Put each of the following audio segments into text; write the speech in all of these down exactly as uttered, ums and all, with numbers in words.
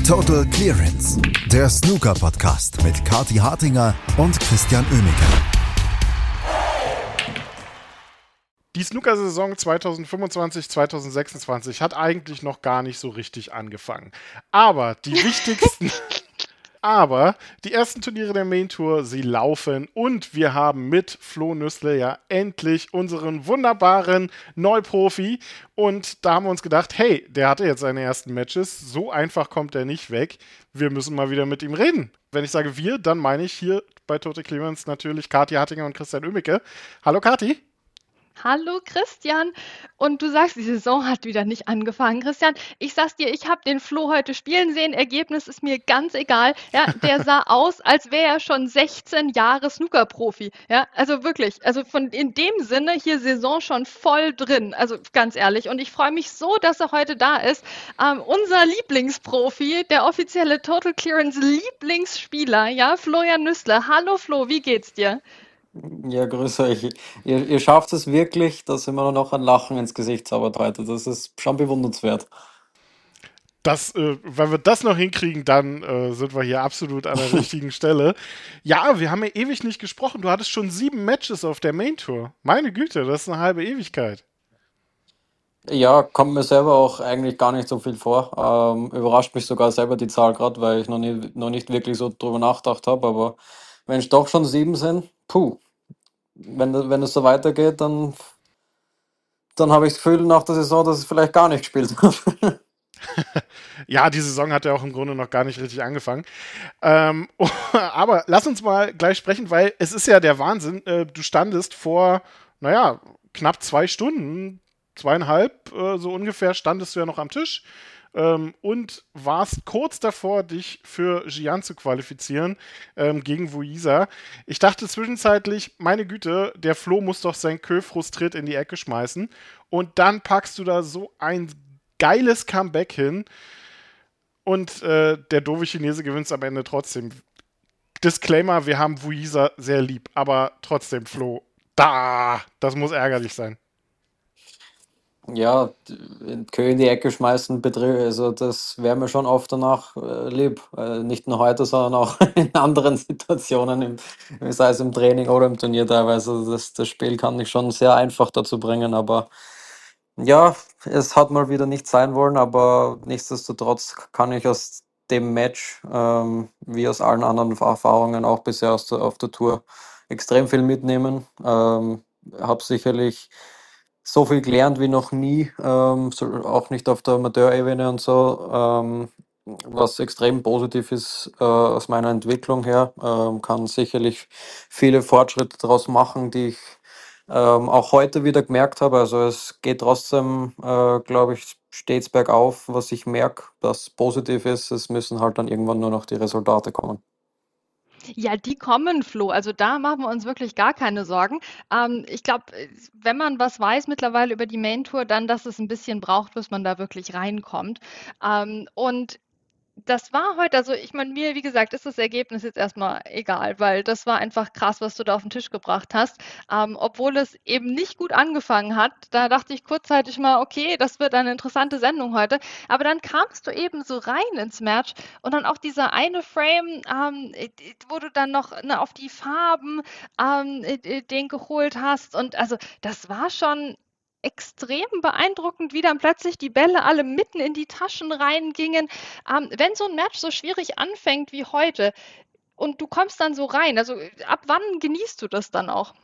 Total Clearance, der Snooker-Podcast mit Kathi Hartinger und Christian Oemeke. Die Snooker-Saison zwanzig fünfundzwanzig zwanzig sechsundzwanzig hat eigentlich noch gar nicht so richtig angefangen. Aber die wichtigsten... Aber die ersten Turniere der Main Tour, sie laufen und wir haben mit Flo Nüssle ja endlich unseren wunderbaren Neuprofi und da haben wir uns gedacht, hey, der hatte jetzt seine ersten Matches, so einfach kommt er nicht weg, wir müssen mal wieder mit ihm reden. Wenn ich sage wir, dann meine ich hier bei Total Clearance natürlich Kathi Hartinger und Christian Oemeke. Hallo Kathi. Hallo Christian, und du sagst, die Saison hat wieder nicht angefangen. Christian, ich sag's dir, ich habe den Flo heute spielen sehen, Ergebnis ist mir ganz egal. Ja, der sah aus, als wäre er schon sechzehn Jahre Snooker-Profi. Ja, also wirklich, also von in dem Sinne hier Saison schon voll drin, also ganz ehrlich. Und ich freue mich so, dass er heute da ist. Ähm, unser Lieblingsprofi, der offizielle Total Clearance Lieblingsspieler, ja, Florian Nüssle. Hallo Flo, wie geht's dir? Ja, grüß euch. Ihr, ihr schafft es wirklich, dass ihr mir noch ein Lachen ins Gesicht zaubert heute. Das ist schon bewundernswert. Das, äh, wenn wir das noch hinkriegen, dann äh, sind wir hier absolut an der richtigen Stelle. Ja, wir haben ja ewig nicht gesprochen. Du hattest schon sieben Matches auf der Main Tour. Meine Güte, das ist eine halbe Ewigkeit. Ja, kommt mir selber auch eigentlich gar nicht so viel vor. Ähm, überrascht mich sogar selber die Zahl gerade, weil ich noch, nie, noch nicht wirklich so drüber nachgedacht habe. Aber wenn es doch schon sieben sind, puh, wenn, das- wenn es so weitergeht, dann, dann habe ich das Gefühl nach der Saison, dass ich vielleicht gar nicht gespielt habe. Ja, die Saison hat ja auch im Grunde noch gar nicht richtig angefangen. Ähm, aber lass uns mal gleich sprechen, weil es ist ja der Wahnsinn. Äh, du standest vor, naja, knapp zwei Stunden, zweieinhalb äh, so ungefähr, standest du ja noch am Tisch ähm, und warst kurz davor, dich für Xi'an zu qualifizieren ähm, gegen Wuisa. Ich dachte zwischenzeitlich, meine Güte, der Flo muss doch sein Kö frustriert in die Ecke schmeißen. Und dann packst du da so ein geiles Comeback hin. Und äh, der doofe Chinese gewinnt am Ende trotzdem. Disclaimer, wir haben Wuisa sehr lieb, aber trotzdem, Flo, da, das muss ärgerlich sein. Ja, d- Kö in die Ecke schmeißen, betri- also das wäre mir schon oft danach äh, lieb. Äh, nicht nur heute, sondern auch in anderen Situationen, im, sei es im Training oder im Turnier teilweise. Also Das, das Spiel kann ich schon sehr einfach dazu bringen, aber ja, es hat mal wieder nicht sein wollen, aber nichtsdestotrotz kann ich aus dem Match, ähm, wie aus allen anderen Erfahrungen auch bisher aus der, auf der Tour, extrem viel mitnehmen. Ähm, habe sicherlich so viel gelernt wie noch nie, ähm, so, auch nicht auf der Amateurebene und so, ähm, was extrem positiv ist äh, aus meiner Entwicklung her. Ähm, kann sicherlich viele Fortschritte daraus machen, die ich ähm, auch heute wieder gemerkt habe. Also es geht trotzdem, äh, glaube ich, stets bergauf. Was ich merke, das positiv ist, es müssen halt dann irgendwann nur noch die Resultate kommen. Ja, die kommen, Flo. Also da machen wir uns wirklich gar keine Sorgen. Ähm, ich glaube, wenn man was weiß mittlerweile über die Main Tour, dann, dass es ein bisschen braucht, bis man da wirklich reinkommt. Ähm, und das war heute, also ich meine, mir, wie gesagt, ist das Ergebnis jetzt erstmal egal, weil das war einfach krass, was du da auf den Tisch gebracht hast. Ähm, obwohl es eben nicht gut angefangen hat, da dachte ich kurzzeitig mal, okay, das wird eine interessante Sendung heute. Aber dann kamst du eben so rein ins Match und dann auch dieser eine Frame, ähm, äh, wo du dann noch ne, auf die Farben ähm, äh, den geholt hast. Und also das war schon extrem beeindruckend, wie dann plötzlich die Bälle alle mitten in die Taschen reingingen. Ähm, wenn so ein Match so schwierig anfängt wie heute und du kommst dann so rein, also ab wann genießt du das dann auch?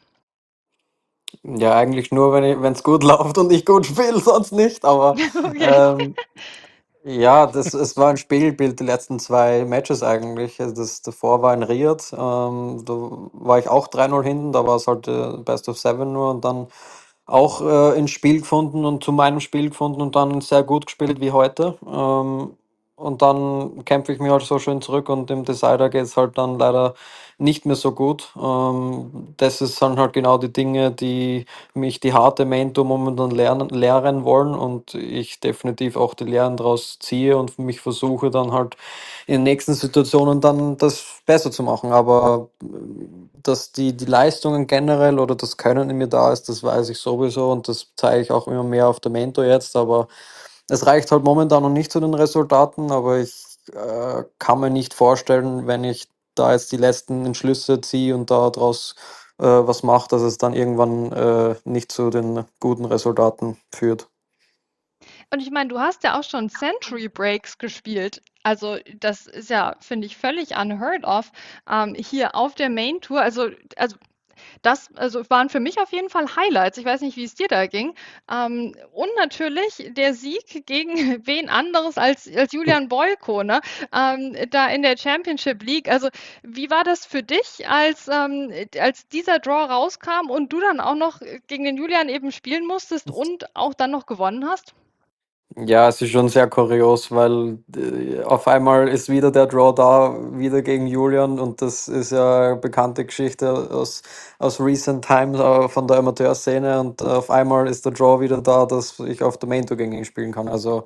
Ja, eigentlich nur, wenn ich, wenn es gut läuft und ich gut spiele, sonst nicht. Aber Okay. ähm, ja, das, es war ein Spiegelbild, die letzten zwei Matches eigentlich. Also das davor war in Riyadh, ähm, da war ich auch drei null hinten, da war es halt äh, Best of Seven nur und dann auch äh, ins Spiel gefunden und zu meinem Spiel gefunden und dann sehr gut gespielt wie heute. Ähm, und dann kämpfe ich mich halt so schön zurück und im Decider geht es halt dann leider nicht mehr so gut. Ähm, das ist dann halt genau die Dinge, die mich die harte Mentor momentan lernen, lehren wollen und ich definitiv auch die Lehren daraus ziehe und mich versuche dann halt in den nächsten Situationen dann das besser zu machen. Aber äh, dass die, die Leistungen generell oder das Können in mir da ist, das weiß ich sowieso und das zeige ich auch immer mehr auf der Mentor jetzt. Aber es reicht halt momentan noch nicht zu den Resultaten, aber ich äh, kann mir nicht vorstellen, wenn ich da jetzt die letzten Entschlüsse ziehe und daraus äh, was mache, dass es dann irgendwann äh, nicht zu den guten Resultaten führt. Und ich meine, du hast ja auch schon Century Breaks gespielt. Also das ist ja, finde ich, völlig unheard of ähm, hier auf der Main Tour. Also, also das also waren für mich auf jeden Fall Highlights. Ich weiß nicht, wie es dir da ging. Ähm, und natürlich der Sieg gegen wen anderes als, als Julian Boyko, ne? Ähm, da in der Championship League. Also wie war das für dich, als, ähm, als dieser Draw rauskam und du dann auch noch gegen den Julian eben spielen musstest und auch dann noch gewonnen hast? Ja, es ist schon sehr kurios, weil äh, auf einmal ist wieder der Draw da, wieder gegen Julian, und das ist ja eine bekannte Geschichte aus, aus recent times äh, von der Amateurszene, und auf einmal ist der Draw wieder da, dass ich auf der Main Tour gegen ihn spielen kann. Also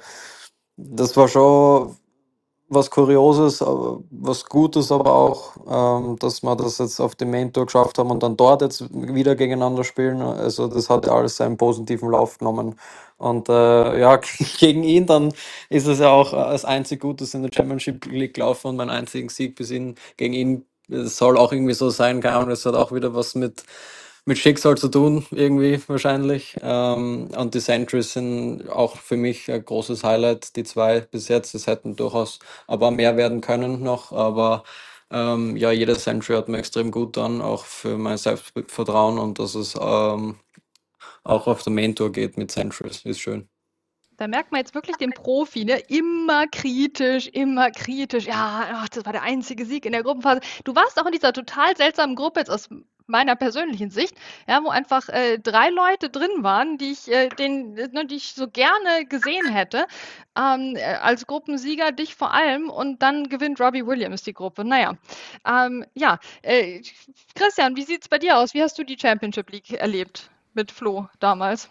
das war schon was Kurioses, aber was Gutes, aber auch, ähm, dass wir das jetzt auf dem Main Tour geschafft haben und dann dort jetzt wieder gegeneinander spielen. Also das hat ja alles seinen positiven Lauf genommen. Und äh, ja, gegen ihn dann ist es ja auch das einzig Gutes in der Championship League gelaufen, und mein einzigen Sieg bis ihn gegen ihn. Es soll auch irgendwie so sein, keine Ahnung, es hat auch wieder was mit mit Schicksal zu tun, irgendwie wahrscheinlich. Ähm, und die Centuries sind auch für mich ein großes Highlight, die zwei bis jetzt. Es hätten durchaus aber mehr werden können noch, aber ähm, ja, jede Century hat mir extrem gut dann, auch für mein Selbstvertrauen, und dass es ähm, auch auf der Main Tour geht mit Centuries, ist schön. Da merkt man jetzt wirklich den Profi, ne? Immer kritisch, immer kritisch. Ja, ach, das war der einzige Sieg in der Gruppenphase. Du warst auch in dieser total seltsamen Gruppe jetzt aus meiner persönlichen Sicht, ja, wo einfach äh, drei Leute drin waren, die ich, äh, den, ne, die ich so gerne gesehen hätte, ähm, äh, als Gruppensieger, dich vor allem, und dann gewinnt Robbie Williams die Gruppe. Naja, ähm, ja, äh, Christian, wie sieht's bei dir aus? Wie hast du die Championship League erlebt mit Flo damals?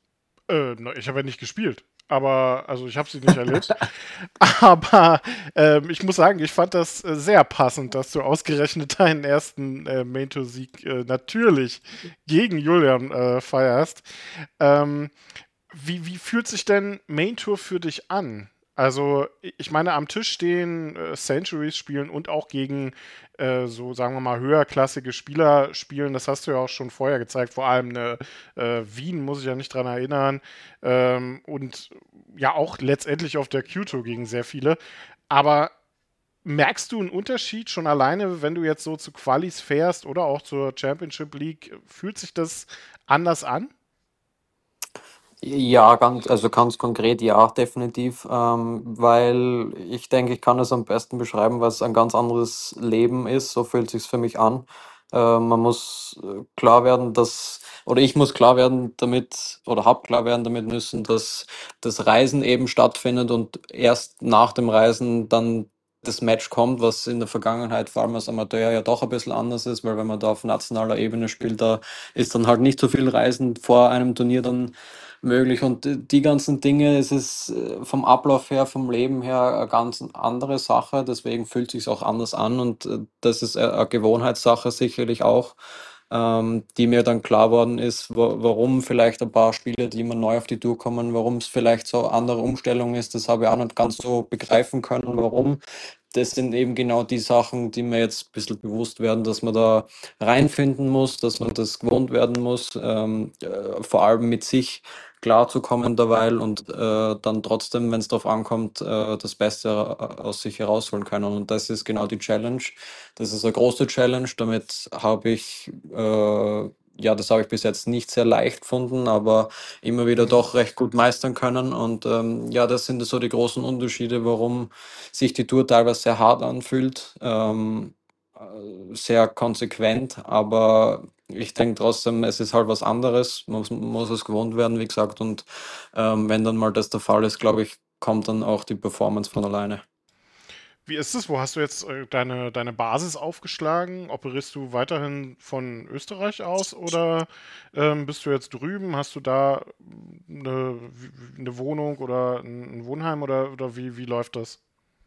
Äh, na, ich habe ja nicht gespielt. Aber, also ich habe sie nicht erlebt. Aber ähm, ich muss sagen, ich fand das äh, sehr passend, dass du ausgerechnet deinen ersten äh, Main-Tour-Sieg äh, natürlich gegen Julian äh, feierst. Ähm, wie, wie fühlt sich denn Main Tour für dich an? Also, ich meine, am Tisch stehen, äh, Centuries spielen und auch gegen äh, so, sagen wir mal, höherklassige Spieler spielen. Das hast du ja auch schon vorher gezeigt. Vor allem eine äh, Wien, muss ich ja nicht dran erinnern. Ähm, und ja, auch letztendlich auf der Q-Tour gegen sehr viele. Aber merkst du einen Unterschied schon alleine, wenn du jetzt so zu Qualis fährst oder auch zur Championship League? Fühlt sich das anders an? Ja, ganz, also ganz konkret ja, definitiv, ähm, weil ich denke, ich kann es am besten beschreiben, weil es ein ganz anderes Leben ist. So fühlt sich's für mich an. Äh, man muss äh, klar werden, dass, oder ich muss klar werden damit, oder hab klar werden damit müssen, dass das Reisen eben stattfindet und erst nach dem Reisen dann das Match kommt, was in der Vergangenheit vor allem als Amateur ja doch ein bisschen anders ist, weil wenn man da auf nationaler Ebene spielt, da ist dann halt nicht so viel Reisen vor einem Turnier dann möglich. Und die die ganzen Dinge, es ist äh, vom Ablauf her, vom Leben her eine ganz andere Sache. Deswegen fühlt sich auch anders an, und äh, das ist äh, eine Gewohnheitssache sicherlich auch, ähm, die mir dann klar worden ist, wa warum vielleicht ein paar Spiele, die immer neu auf die Tour kommen, warum es vielleicht so eine andere Umstellung ist. Das habe ich auch nicht ganz so begreifen können, warum. Das sind eben genau die Sachen, die mir jetzt ein bisschen bewusst werden, dass man da reinfinden muss, dass man das gewohnt werden muss, ähm, äh, vor allem mit sich klarzukommen derweil, und äh, dann trotzdem, wenn es darauf ankommt, äh, das Beste äh, aus sich herausholen können. Und das ist genau die Challenge. Das ist eine große Challenge. Damit habe ich, äh, ja, das habe ich bis jetzt nicht sehr leicht gefunden, aber immer wieder Mhm. doch recht gut meistern können. Und ähm, ja, das sind so die großen Unterschiede, warum sich die Tour teilweise sehr hart anfühlt. Ähm, äh, sehr konsequent, aber ich denke trotzdem, es ist halt was anderes. Man muss, muss es gewohnt werden, wie gesagt. Und ähm, wenn dann mal das der Fall ist, glaube ich, kommt dann auch die Performance von alleine. Wie ist es? Wo hast du jetzt äh, deine, deine Basis aufgeschlagen? Operierst du weiterhin von Österreich aus oder ähm, bist du jetzt drüben? Hast du da eine, eine Wohnung oder ein Wohnheim oder, oder wie, wie läuft das?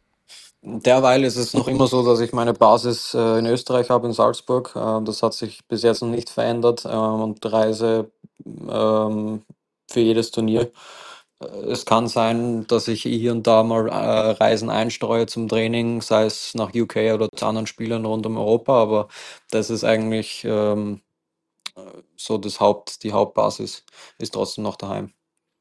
Derweil ist es noch immer so, dass ich meine Basis äh, in Österreich habe, in Salzburg. Äh, das hat sich bis jetzt noch nicht verändert, ähm, und reise ähm, für jedes Turnier. Es kann sein, dass ich hier und da mal äh, Reisen einstreue zum Training, sei es nach U K oder zu anderen Spielern rund um Europa, aber das ist eigentlich ähm, so das Haupt, die Hauptbasis ist trotzdem noch daheim.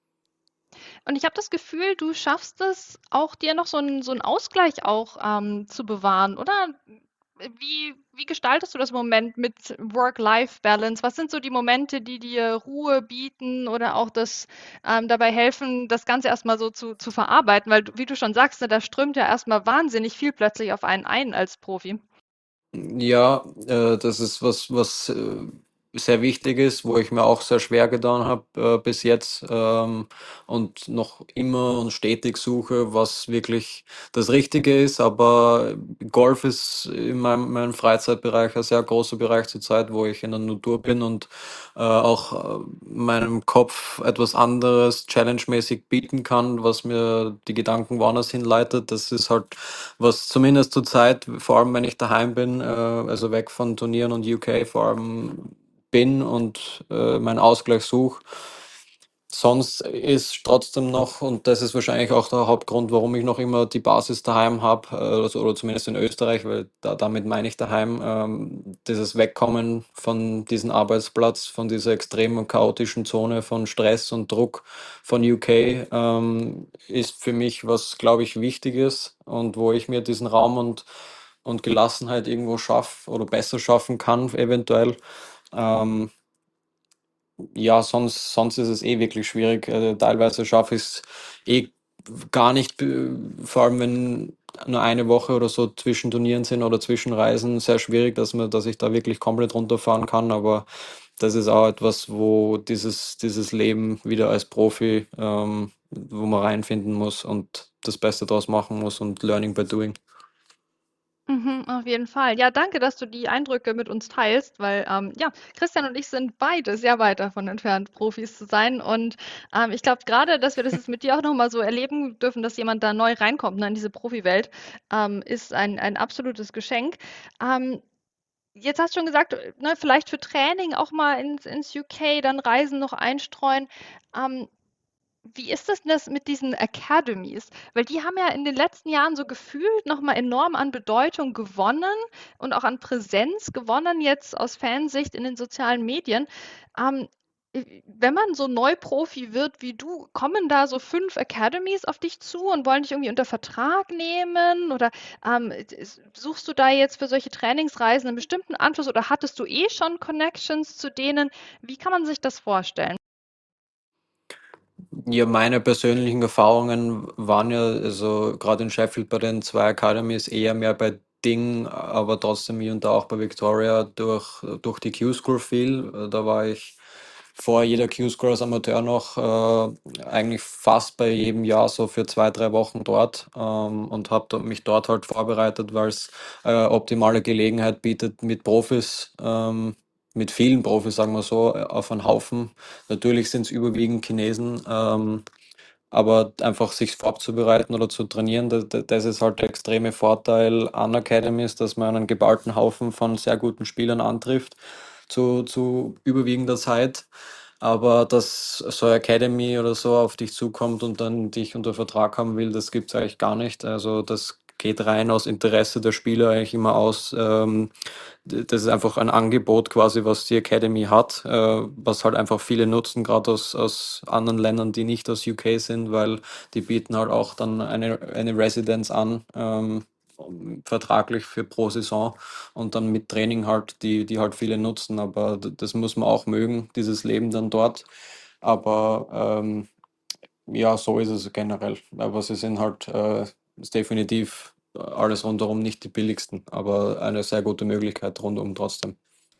Und ich habe das Gefühl, du schaffst es auch, dir noch so einen so 'n Ausgleich auch, ähm, zu bewahren, oder? Wie wie gestaltest du das im Moment mit Work-Life-Balance? Was sind so die Momente, die dir Ruhe bieten oder auch das ähm, dabei helfen, das Ganze erst mal so zu zu verarbeiten? Weil du wie du schon sagst, ne, da strömt ja erst mal wahnsinnig viel plötzlich auf einen ein als Profi. Ja, äh, das ist was, was äh, sehr wichtig ist, wo ich mir auch sehr schwer getan habe äh, bis jetzt ähm, und noch immer und stetig suche, was wirklich das Richtige ist. Aber Golf ist in meinem, meinem Freizeitbereich ein sehr großer Bereich zurzeit, wo ich in der Natur bin und äh, auch äh, meinem Kopf etwas anderes challenge-mäßig bieten kann, was mir die Gedanken woanders hinleitet. Das ist halt was zumindest zur Zeit, vor allem wenn ich daheim bin, äh, also weg von Turnieren und U K vor allem bin und äh, meinen Ausgleich suche. Sonst ist trotzdem noch, und das ist wahrscheinlich auch der Hauptgrund, warum ich noch immer die Basis daheim habe, äh, also, oder zumindest in Österreich, weil da, damit meine ich daheim, ähm, dieses Wegkommen von diesem Arbeitsplatz, von dieser extremen und chaotischen Zone von Stress und Druck von U K, ähm, ist für mich was, glaube ich, wichtig ist und wo ich mir diesen Raum und, und Gelassenheit irgendwo schaffe oder besser schaffen kann, eventuell. Ähm, ja, sonst, sonst ist es eh wirklich schwierig. Äh, teilweise schaffe ich es eh gar nicht, äh, vor allem wenn nur eine Woche oder so zwischen Turnieren sind oder zwischen Reisen, sehr schwierig, dass man, dass ich da wirklich komplett runterfahren kann. Aber das ist auch etwas, wo dieses, dieses Leben wieder als Profi, ähm, wo man reinfinden muss und das Beste draus machen muss und Learning by Doing. Mhm, auf jeden Fall. Ja, danke, dass du die Eindrücke mit uns teilst, weil ähm, ja, Christian und ich sind beide sehr weit davon entfernt, Profis zu sein. Und ähm, ich glaube gerade, dass wir das jetzt mit dir auch nochmal so erleben dürfen, dass jemand da neu reinkommt, ne, in diese Profiwelt, ähm, ist ein, ein absolutes Geschenk. Ähm, Jetzt hast du schon gesagt, äh, ne, vielleicht für Training auch mal ins, ins U K, dann Reisen noch einstreuen. Ähm, Wie ist das denn das mit diesen Academies? Weil die haben ja in den letzten Jahren so gefühlt noch mal enorm an Bedeutung gewonnen und auch an Präsenz gewonnen jetzt aus Fansicht in den sozialen Medien. Ähm, äh, Wenn man so Neuprofi wird wie du, kommen da so fünf Academies auf dich zu und wollen dich irgendwie unter Vertrag nehmen? Oder ähm, s- suchst du da jetzt für solche Trainingsreisen einen bestimmten Anschluss oder hattest du eh schon Connections zu denen? Wie kann man sich das vorstellen? Ja, meine persönlichen Erfahrungen waren ja, also gerade in Sheffield bei den zwei Academies eher mehr bei Ding, aber trotzdem hier und da auch bei Victoria durch, durch die Q-School viel. Äh, Da war ich vor jeder Q-School als Amateur noch äh, eigentlich fast bei jedem Jahr so für zwei, drei Wochen dort ähm, und habe mich dort halt vorbereitet, weil es äh, optimale Gelegenheit bietet, mit Profis, ähm, mit vielen Profis, sagen wir so, auf einen Haufen. Natürlich sind es überwiegend Chinesen, ähm, aber einfach sich vorzubereiten oder zu trainieren, das, das ist halt der extreme Vorteil an Academies, dass man einen geballten Haufen von sehr guten Spielern antrifft zu, zu überwiegender Zeit. Aber dass so eine Academy oder so auf dich zukommt und dann dich unter Vertrag haben will, das gibt es eigentlich gar nicht. Also das geht rein aus Interesse der Spieler eigentlich immer aus. Ähm, das ist einfach ein Angebot quasi, was die Academy hat, äh, was halt einfach viele nutzen, gerade aus, aus anderen Ländern, die nicht aus U K sind, weil die bieten halt auch dann eine, eine Residence an, ähm, vertraglich für pro Saison und dann mit Training halt, die, die halt viele nutzen. Aber d- das muss man auch mögen, dieses Leben dann dort. Aber ähm, ja, so ist es generell. Aber sie sind halt äh, ist definitiv alles rundherum nicht die billigsten, aber eine sehr gute Möglichkeit rundum trotzdem.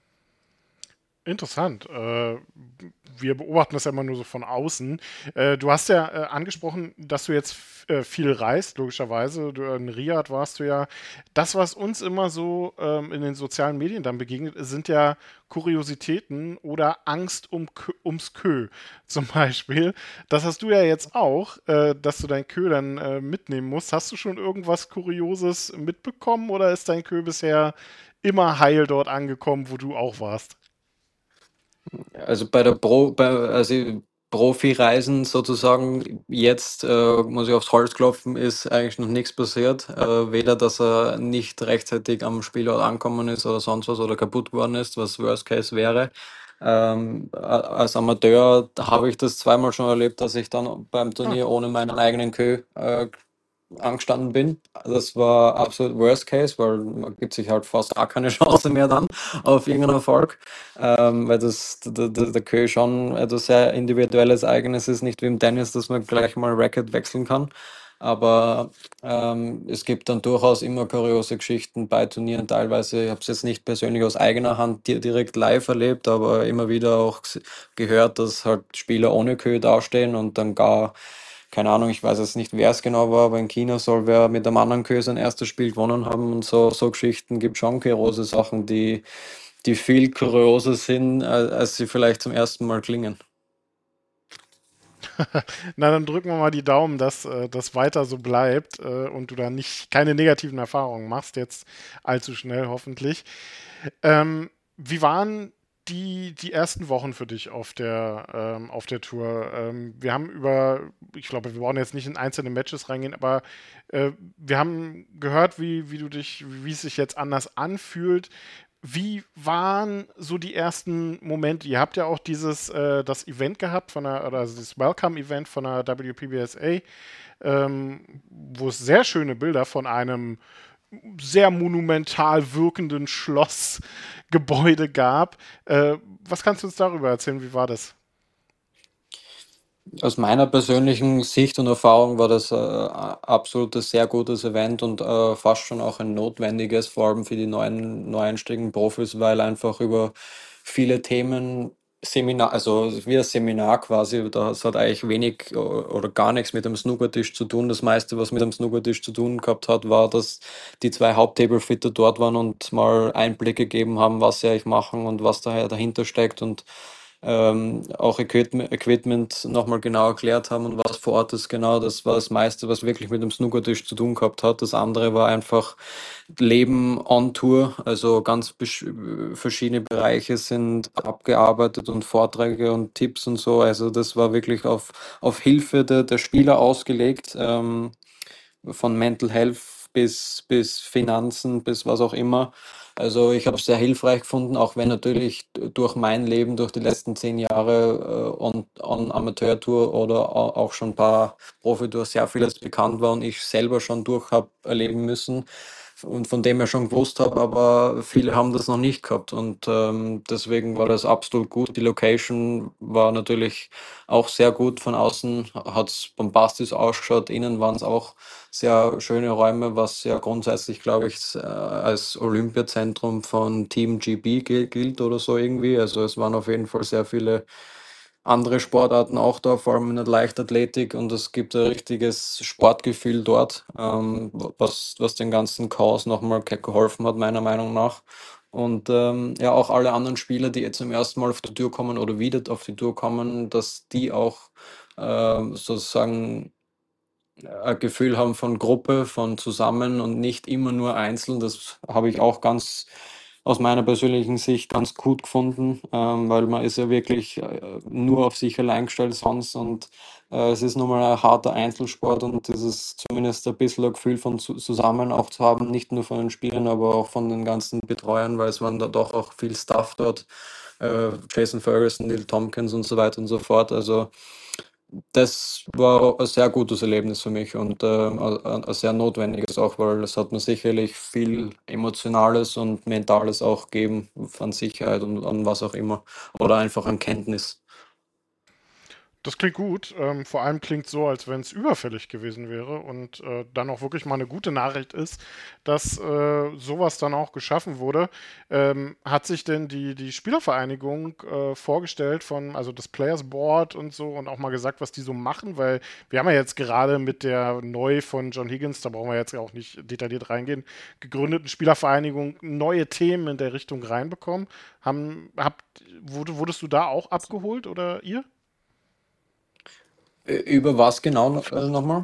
Interessant. Äh, wir beobachten das ja immer nur so von außen. Äh, du hast ja äh, angesprochen, dass du jetzt f- äh, viel reist, logischerweise. Du, in Riyadh warst du ja. Das, was uns immer so ähm, in den sozialen Medien dann begegnet, sind ja Kuriositäten oder Angst um, Kö- ums Kö zum Beispiel. Das hast du ja jetzt auch, äh, dass du dein Kö dann äh, mitnehmen musst. Hast du schon irgendwas Kurioses mitbekommen oder ist dein Kö bisher immer heil dort angekommen, wo du auch warst? Also bei der Pro, bei, also Profireisen sozusagen. Jetzt äh, muss ich aufs Holz klopfen, ist eigentlich noch nichts passiert. Äh, weder, dass er nicht rechtzeitig am Spielort angekommen ist oder sonst was oder kaputt geworden ist, was Worst Case wäre. Ähm, a- als Amateur habe ich das zweimal schon erlebt, dass ich dann beim Ah, Turnier ohne meinen eigenen Kö äh, angestanden bin. Das war absolut Worst Case, weil man gibt sich halt fast gar keine Chance mehr dann auf irgendeinen Erfolg, ähm, weil das der, der, der Kö schon etwas sehr individuelles Eigenes ist, nicht wie im Tennis, dass man gleich mal Racket wechseln kann. Aber ähm, es gibt dann durchaus immer kuriose Geschichten bei Turnieren. Teilweise, ich habe es jetzt nicht persönlich aus eigener Hand di- direkt live erlebt, aber immer wieder auch gs- gehört, dass halt Spieler ohne Kö dastehen und dann gar, keine Ahnung, ich weiß jetzt nicht, wer es genau war, aber in China soll wer mit einem anderen Kö sein erstes Spiel gewonnen haben und so, so Geschichten gibt schon kuriose Sachen, die, die viel kurioser sind, als, als sie vielleicht zum ersten Mal klingen. na, dann drücken wir mal die Daumen, dass äh, das weiter so bleibt äh, und du da nicht keine negativen Erfahrungen machst, jetzt allzu schnell hoffentlich. Ähm, wie waren die, die ersten Wochen für dich auf der, ähm, auf der Tour? Ähm, wir haben über, ich glaube, wir wollen jetzt nicht in einzelne Matches reingehen, aber äh, wir haben gehört, wie, wie du dich, wie es sich jetzt anders anfühlt. Wie waren so die ersten Momente? Ihr habt ja auch dieses äh, das Event gehabt von der, oder also das Welcome-Event von der W P B S A, ähm, wo es sehr schöne Bilder von einem sehr monumental wirkenden Schlossgebäude gab. Äh, was kannst du uns darüber erzählen? Wie war das? Aus meiner persönlichen Sicht und Erfahrung war das äh, absolut ein sehr gutes Event und äh, fast schon auch ein notwendiges, vor allem für die neuen neueinsteigigen Profis, weil einfach über viele Themen Seminar, also wie ein Seminar quasi, das hat eigentlich wenig o- oder gar nichts mit dem Snookertisch zu tun. Das meiste, was mit dem Snookertisch zu tun gehabt hat, war, dass die zwei Haupttablefitter dort waren und mal Einblicke gegeben haben, was sie eigentlich machen und was daher dahinter steckt und ähm, auch Equipment, Equipment nochmal genau erklärt haben und was vor Ort ist genau. Das war das meiste, was wirklich mit dem Snookertisch zu tun gehabt hat. Das andere war einfach Leben on Tour, also ganz besch- verschiedene Bereiche sind abgearbeitet und Vorträge und Tipps und so. Also das war wirklich auf, auf Hilfe der, der Spieler ausgelegt. Ähm, von Mental Health bis, bis Finanzen, bis was auch immer. Also ich habe es sehr hilfreich gefunden, auch wenn natürlich durch mein Leben, durch die letzten zehn Jahre äh, on, on Amateurtour oder au- auch schon ein paar Profitours sehr vieles bekannt war und ich selber schon durch habe erleben müssen und von dem her schon gewusst habe, aber viele haben das noch nicht gehabt und ähm, deswegen war das absolut gut. Die Location war natürlich auch sehr gut. Von außen hat es bombastisch ausgeschaut, innen waren es auch sehr schöne Räume, was ja grundsätzlich, glaube ich, äh, als Olympiazentrum von Team G B gil- gilt oder so irgendwie. Also es waren auf jeden Fall sehr viele andere Sportarten auch da, vor allem in der Leichtathletik und es gibt ein richtiges Sportgefühl dort, ähm, was, was den ganzen Chaos nochmal ge- geholfen hat, meiner Meinung nach. Und ähm, ja, auch alle anderen Spieler, die jetzt zum ersten Mal auf die Tour kommen oder wieder auf die Tour kommen, dass die auch ähm, sozusagen ein Gefühl haben von Gruppe, von zusammen und nicht immer nur einzeln. Das habe ich auch ganz aus meiner persönlichen Sicht ganz gut gefunden, ähm, weil man ist ja wirklich äh, nur auf sich allein gestellt sonst und äh, es ist nun mal ein harter Einzelsport und dieses zumindest ein bisschen ein Gefühl von zu zusammen auch zu haben, nicht nur von den Spielern, aber auch von den ganzen Betreuern, weil es waren da doch auch viel Staff dort, äh, Jason Ferguson, Neil Tompkins und so weiter und so fort. Also das war ein sehr gutes Erlebnis für mich und ähm, ein ein sehr notwendiges auch, weil es hat mir sicherlich viel Emotionales und Mentales auch gegeben an Sicherheit und an was auch immer oder einfach an Kenntnis. Das klingt gut. Ähm, vor allem klingt so, als wenn es überfällig gewesen wäre und äh, dann auch wirklich mal eine gute Nachricht ist, dass äh, sowas dann auch geschaffen wurde. Ähm, hat sich denn die, die Spielervereinigung äh, vorgestellt von, also das Players Board und so und auch mal gesagt, was die so machen? Weil wir haben ja jetzt gerade mit der neu von John Higgins, da brauchen wir jetzt ja auch nicht detailliert reingehen, gegründeten Spielervereinigung neue Themen in der Richtung reinbekommen. Haben, habt, wurde, wurdest du da auch abgeholt oder ihr? Ü- Über was genau noch, äh, nochmal?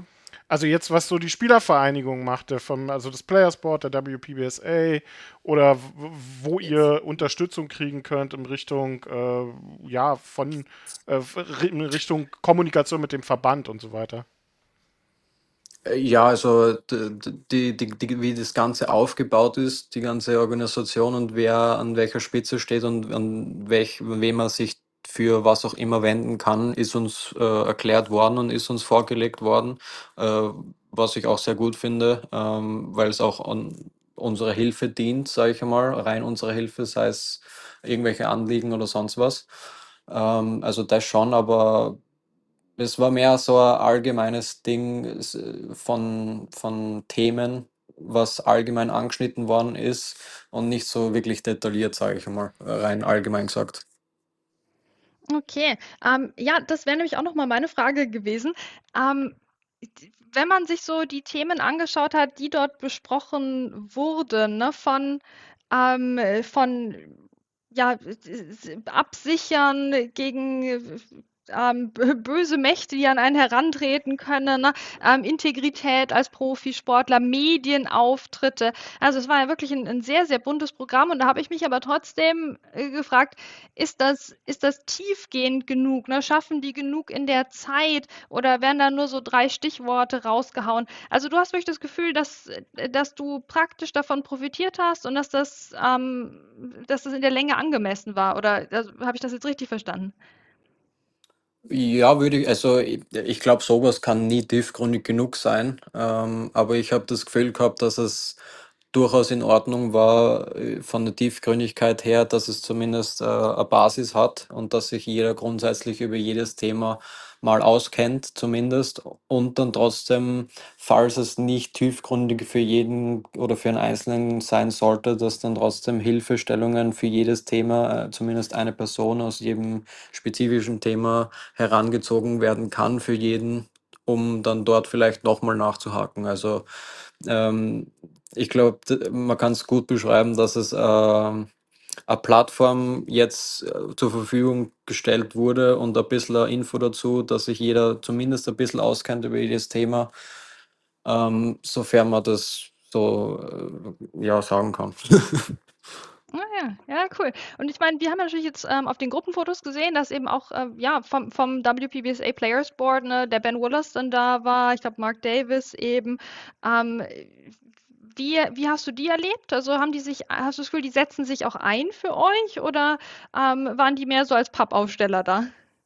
Also jetzt, was so die Spielervereinigung machte, vom, also das Playersport, der W P B S A oder w- wo ihr Unterstützung kriegen könnt in Richtung, äh, ja, von, äh, in Richtung Kommunikation mit dem Verband und so weiter. Äh, Ja, also d- d- die, die, die, wie das Ganze aufgebaut ist, die ganze Organisation und wer an welcher Spitze steht und an welch, an wen man sich für was auch immer wenden kann, ist uns äh, erklärt worden und ist uns vorgelegt worden, äh, was ich auch sehr gut finde, ähm, weil es auch an unserer Hilfe dient, sage ich einmal, rein unserer Hilfe, sei es irgendwelche Anliegen oder sonst was. Ähm, also das schon, aber es war mehr so ein allgemeines Ding es, äh, von, von Themen, was allgemein angeschnitten worden ist und nicht so wirklich detailliert, sage ich einmal, rein allgemein gesagt. Okay, ähm, ja, das wäre nämlich auch noch mal meine Frage gewesen. Ähm, d Wenn man sich so die Themen angeschaut hat, die dort besprochen wurden, ne, von, ähm, äh, von ja, s s Absichern gegen, äh, ähm, bö böse Mächte, die an einen herantreten können, ne? Ähm, Integrität als Profisportler, Medienauftritte. Also, es war ja wirklich ein 'n sehr, sehr buntes Programm und da habe ich mich aber trotzdem, äh, gefragt, ist das ist das tiefgehend genug, ne? Schaffen die genug in der Zeit oder werden da nur so drei Stichworte rausgehauen? Also, du hast wirklich das Gefühl, dass äh, dass du praktisch davon profitiert hast und dass das ähm, dass das in der Länge angemessen war oder also, habe ich das jetzt richtig verstanden? Ja, würde ich, also ich, ich glaube, sowas kann nie tiefgründig genug sein, ähm, aber ich habe das Gefühl gehabt, dass es durchaus in Ordnung war, äh, von der Tiefgründigkeit her, dass es zumindest äh, eine Basis hat und dass sich jeder grundsätzlich über jedes Thema mal auskennt, zumindest, und dann trotzdem, falls es nicht tiefgründig für jeden oder für einen Einzelnen sein sollte, dass dann trotzdem Hilfestellungen für jedes Thema, äh, zumindest eine Person aus jedem spezifischen Thema herangezogen werden kann für jeden, um dann dort vielleicht nochmal nachzuhaken. Also ähm, ich glaube, man kann es gut beschreiben, dass es ähm, eine Plattform jetzt äh, zur Verfügung gestellt wurde und ein bisschen Info dazu, dass sich jeder zumindest ein bisschen auskennt über jedes Thema, ähm, sofern man das so äh, ja sagen kann. Ah ja, ja, cool. Und ich meine, wir haben ja natürlich jetzt ähm, auf den Gruppenfotos gesehen, dass eben auch äh, ja, vom, vom W P B S A Players Board, ne, der Ben Wallace dann da war, ich glaube Mark Davis eben. Ähm, wie, wie hast du die erlebt? Also haben die sich, hast du das Gefühl, die setzen sich auch ein für euch oder ähm, waren die mehr so als Pappaufsteller da?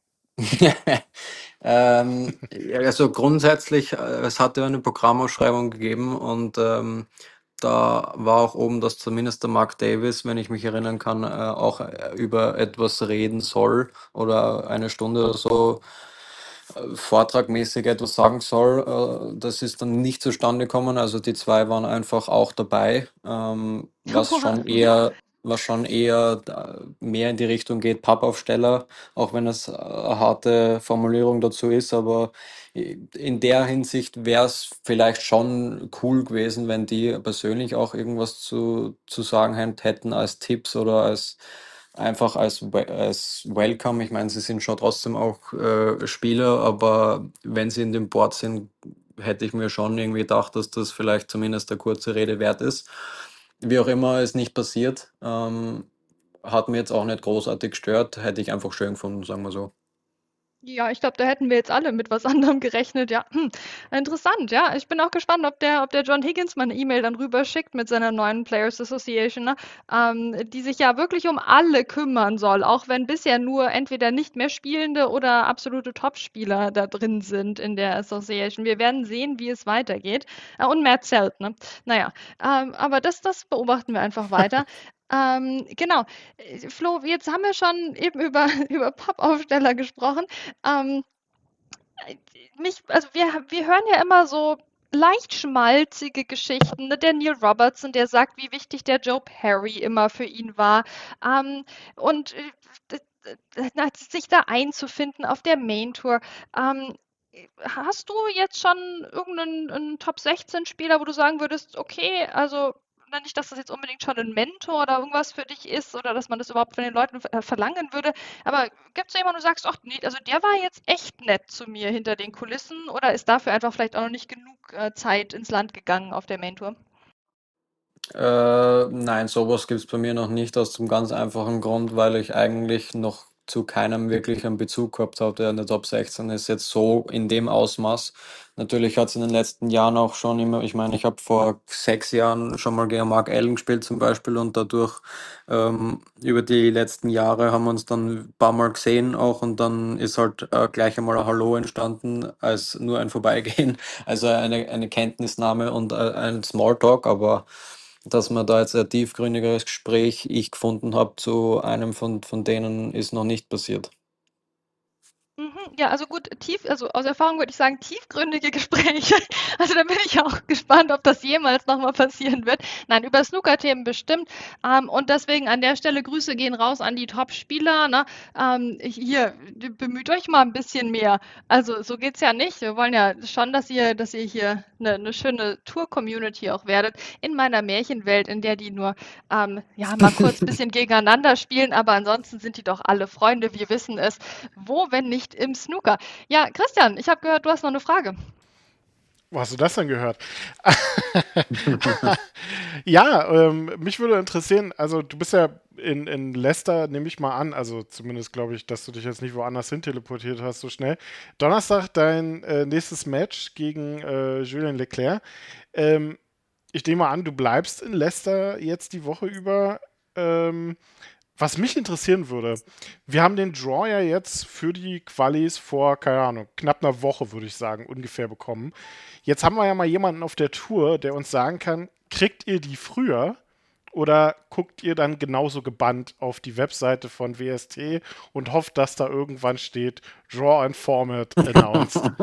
Ähm, ja, also grundsätzlich, äh, es hatte eine Programmausschreibung gegeben und ähm, da war auch oben, dass zumindest der Mark Davis, wenn ich mich erinnern kann, äh, auch äh, über etwas reden soll oder eine Stunde oder so äh, vortragmäßig etwas sagen soll. Äh, das ist dann nicht zustande gekommen. Also die zwei waren einfach auch dabei, ähm, was schon eher, was schon eher äh, mehr in die Richtung geht, Pappaufsteller, auch wenn es äh, eine harte Formulierung dazu ist. Aber in der Hinsicht wäre es vielleicht schon cool gewesen, wenn die persönlich auch irgendwas zu, zu sagen hätten als Tipps oder als einfach als, We- als Welcome. Ich meine, sie sind schon trotzdem auch äh, Spieler, aber wenn sie in dem Board sind, hätte ich mir schon irgendwie gedacht, dass das vielleicht zumindest eine kurze Rede wert ist. Wie auch immer, ist nicht passiert. Ähm, hat mir jetzt auch nicht großartig gestört, hätte ich einfach schön gefunden, sagen wir so. Ja, ich glaube, da hätten wir jetzt alle mit was anderem gerechnet, ja. Hm, interessant, ja. Ich bin auch gespannt, ob der, ob der John Higgins mal eine E-Mail dann rüberschickt mit seiner neuen Players Association, ne? Ähm, die sich ja wirklich um alle kümmern soll, auch wenn bisher nur entweder nicht mehr spielende oder absolute Topspieler da drin sind in der Association. Wir werden sehen, wie es weitergeht. Äh, und Matt Zelt, ne? Naja, ähm, aber das, das beobachten wir einfach weiter. Ähm, genau. Äh, Flo, jetzt haben wir schon eben über, über Pappaufsteller gesprochen. Ähm, äh, mich, also wir, wir hören ja immer so leicht schmalzige Geschichten. Ne? Der Neil Robertson, der sagt, wie wichtig der Joe Perry immer für ihn war. Ähm, und äh, d- d- na, sich da einzufinden auf der Main Tour. Ähm, Hast du jetzt schon irgendeinen einen Top sechzehn Spieler, wo du sagen würdest, okay, also ne, nicht, dass das jetzt unbedingt schon ein Mentor oder irgendwas für dich ist oder dass man das überhaupt von den Leuten äh, verlangen würde. Aber gibt es jemanden, wo du sagst, ach nee, also der war jetzt echt nett zu mir hinter den Kulissen oder ist dafür einfach vielleicht auch noch nicht genug äh, Zeit ins Land gegangen auf der Main-Tour? Äh, nein, sowas gibt's bei mir noch nicht, aus dem ganz einfachen Grund, weil ich eigentlich noch zu keinem wirklich einen Bezug gehabt habe, der in der Top sechzehn ist, jetzt so in dem Ausmaß. Natürlich hat's in den letzten Jahren auch schon immer, ich meine, ich habe vor sechs Jahren schon mal gegen Mark Allen gespielt zum Beispiel und dadurch ähm, über die letzten Jahre haben wir uns dann ein paar Mal gesehen auch und dann ist halt äh, gleich einmal ein Hallo entstanden als nur ein Vorbeigehen, also eine, eine Kenntnisnahme und äh, ein Smalltalk, aber dass man da jetzt ein tiefgründigeres Gespräch ich gefunden habe zu einem von, von denen, ist noch nicht passiert. Mhm, ja, also gut, tief, also aus Erfahrung würde ich sagen, tiefgründige Gespräche. Also da bin ich auch gespannt, ob das jemals nochmal passieren wird. Nein, über Snooker-Themen bestimmt. Ähm, und deswegen an der Stelle Grüße gehen raus an die Top-Spieler. Ne? Ähm, hier, bemüht euch mal ein bisschen mehr. Also so geht's ja nicht. Wir wollen ja schon, dass ihr, dass ihr hier eine, eine schöne Tour-Community auch werdet. In meiner Märchenwelt, in der die nur ähm, ja mal kurz ein bisschen gegeneinander spielen, aber ansonsten sind die doch alle Freunde. Wir wissen es. Wo, wenn nicht im Snooker? Ja, Christian, ich habe gehört, du hast noch eine Frage. Wo hast du das denn gehört? Ja, ähm, mich würde interessieren, also du bist ja in, in Leicester, nehme ich mal an, also zumindest glaube ich, dass du dich jetzt nicht woanders hin teleportiert hast so schnell. Donnerstag dein äh, nächstes Match gegen äh, Julien Leclerc. Ähm, ich nehme mal an, du bleibst in Leicester jetzt die Woche über. Ähm, was mich interessieren würde, wir haben den Draw ja jetzt für die Qualis vor, keine Ahnung, knapp einer Woche, würde ich sagen, ungefähr bekommen. Jetzt haben wir ja mal jemanden auf der Tour, der uns sagen kann, kriegt ihr die früher oder guckt ihr dann genauso gebannt auf die Webseite von W S T und hofft, dass da irgendwann steht Draw and Format announced?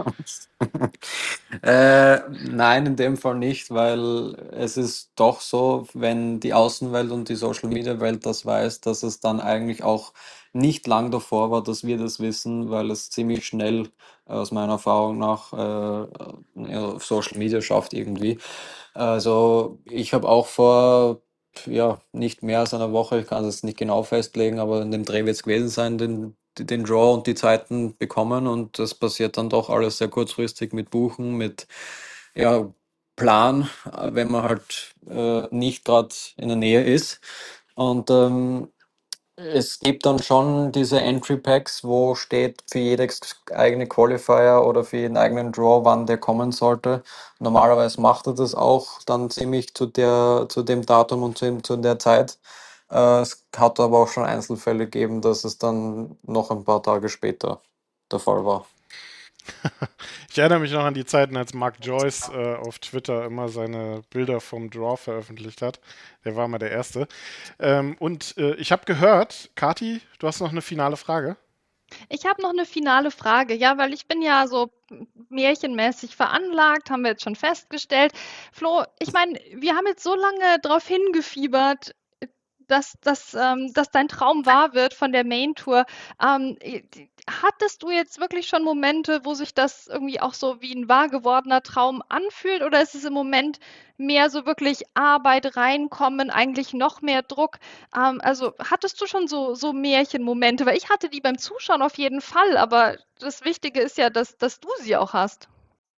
Äh, nein, in dem Fall nicht, weil es ist doch so, wenn die Außenwelt und die Social Media Welt das weiß, dass es dann eigentlich auch nicht lang davor war, dass wir das wissen, weil es ziemlich schnell äh, aus meiner Erfahrung nach äh, ja, auf Social Media schafft irgendwie. Also ich habe auch vor ja, nicht mehr als einer Woche, ich kann es jetzt nicht genau festlegen, aber in dem Dreh wird es gewesen sein, den, den Draw und die Zeiten bekommen und das passiert dann doch alles sehr kurzfristig mit Buchen, mit ja, Plan, äh, wenn man halt äh, nicht gerade in der Nähe ist. Und ähm, es gibt dann schon diese Entry Packs, wo steht für jedes eigene Qualifier oder für jeden eigenen Draw, wann der kommen sollte. Normalerweise macht er das auch dann ziemlich zu der, zu dem Datum und zu, dem- zu der Zeit. Äh, es hat aber auch schon Einzelfälle gegeben, dass es dann noch ein paar Tage später der Fall war. Ich erinnere mich noch an die Zeiten, als Mark Joyce äh, auf Twitter immer seine Bilder vom Draw veröffentlicht hat. Der war mal der Erste. Ähm, und äh, ich habe gehört, Kati, du hast noch eine finale Frage. Ich habe noch eine finale Frage, ja, weil ich bin ja so märchenmäßig veranlagt, haben wir jetzt schon festgestellt. Flo, ich meine, wir haben jetzt so lange darauf hingefiebert, dass, dass, ähm, dass dein Traum wahr wird von der Main Tour. Ähm, äh, hattest du jetzt wirklich schon Momente, wo sich das irgendwie auch so wie ein wahr gewordener Traum anfühlt? Oder ist es im Moment mehr so wirklich Arbeit reinkommen, eigentlich noch mehr Druck? Ähm, also hattest du schon so, so Märchenmomente? Weil ich hatte die beim Zuschauen auf jeden Fall, aber das Wichtige ist ja, dass, dass du sie auch hast.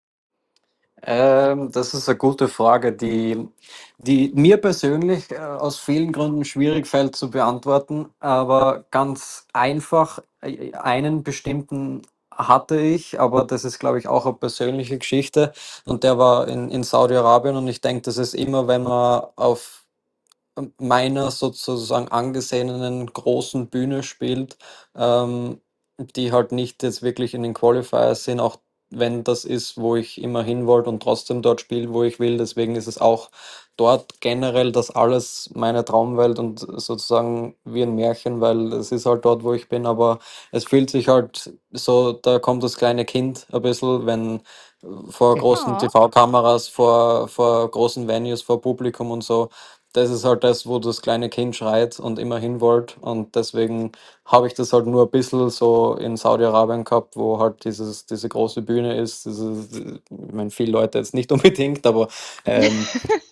Ähm, das ist eine gute Frage, die, die mir persönlich äh, aus vielen Gründen schwierig fällt zu beantworten, aber ganz einfach äh, einen bestimmten hatte ich, aber das ist, glaube ich, auch eine persönliche Geschichte und der war in, in Saudi-Arabien und ich denke, das ist immer, wenn man auf meiner sozusagen angesehenen großen Bühne spielt, ähm, die halt nicht jetzt wirklich in den Qualifiers sind, auch wenn das ist, wo ich immer hin wollte und trotzdem dort spiele, wo ich will. Deswegen ist es auch dort generell das alles meine Traumwelt und sozusagen wie ein Märchen, weil es ist halt dort, wo ich bin, aber es fühlt sich halt so, da kommt das kleine Kind ein bisschen, wenn vor großen Oh. T V-Kameras, vor, vor großen Venues, vor Publikum und so, das ist halt das, wo das kleine Kind schreit und immer hin wollt. Und deswegen habe ich das halt nur ein bisschen so in Saudi-Arabien gehabt, wo halt dieses, diese große Bühne ist. Dieses, ich meine, viele Leute jetzt nicht unbedingt, aber ähm,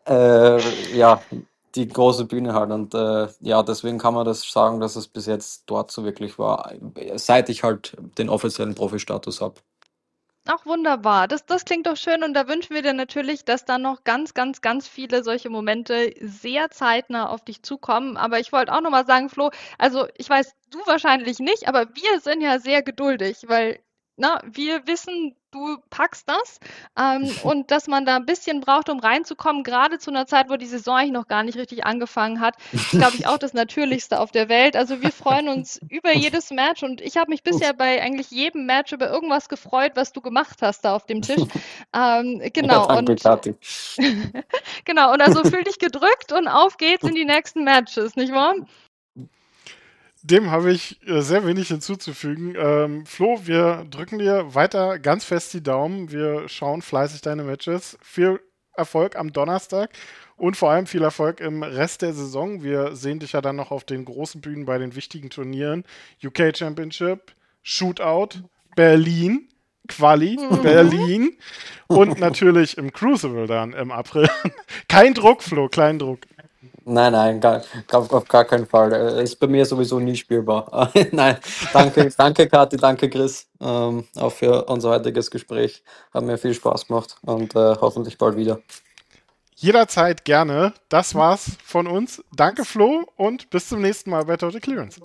äh, ja, die große Bühne halt. Und äh, ja, deswegen kann man das sagen, dass es bis jetzt dort so wirklich war, seit ich halt den offiziellen Profi-Status habe. Ach, wunderbar. Das, das klingt doch schön und da wünschen wir dir natürlich, dass da noch ganz, ganz, ganz viele solche Momente sehr zeitnah auf dich zukommen. Aber ich wollte auch nochmal sagen, Flo, also ich weiß, du wahrscheinlich nicht, aber wir sind ja sehr geduldig, weil na, wir wissen, du packst das ähm, und dass man da ein bisschen braucht, um reinzukommen, gerade zu einer Zeit, wo die Saison eigentlich noch gar nicht richtig angefangen hat, ist, glaube ich, auch das Natürlichste auf der Welt. Also wir freuen uns über jedes Match und ich habe mich bisher bei eigentlich jedem Match über irgendwas gefreut, was du gemacht hast da auf dem Tisch. Ähm, genau, Ja, danke, und Kathi. genau, und also fühl dich gedrückt und auf geht's in die nächsten Matches, nicht wahr? Dem habe ich äh, sehr wenig hinzuzufügen. Ähm, Flo, wir drücken dir weiter ganz fest die Daumen. Wir schauen fleißig deine Matches. Viel Erfolg am Donnerstag und vor allem viel Erfolg im Rest der Saison. Wir sehen dich ja dann noch auf den großen Bühnen bei den wichtigen Turnieren. U K Championship, Shootout, Berlin, Quali, Mhm. Berlin und natürlich im Crucible dann im April. Kein Druck, Flo, kein Druck. Nein, nein, gar, gar, auf gar keinen Fall. Äh, Ist bei mir sowieso nie spielbar. Nein, danke, danke Kathi, danke Chris, ähm, auch für unser heutiges Gespräch. Hat mir viel Spaß gemacht und äh, hoffentlich bald wieder. Jederzeit gerne. Das war's von uns. Danke, Flo, und bis zum nächsten Mal bei Total Clearance.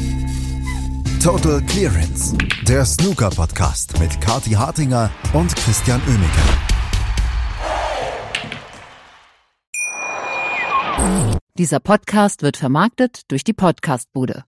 Total Clearance, der Snooker-Podcast mit Kathi Hartinger und Christian Oemeke. Dieser Podcast wird vermarktet durch die Podcastbude.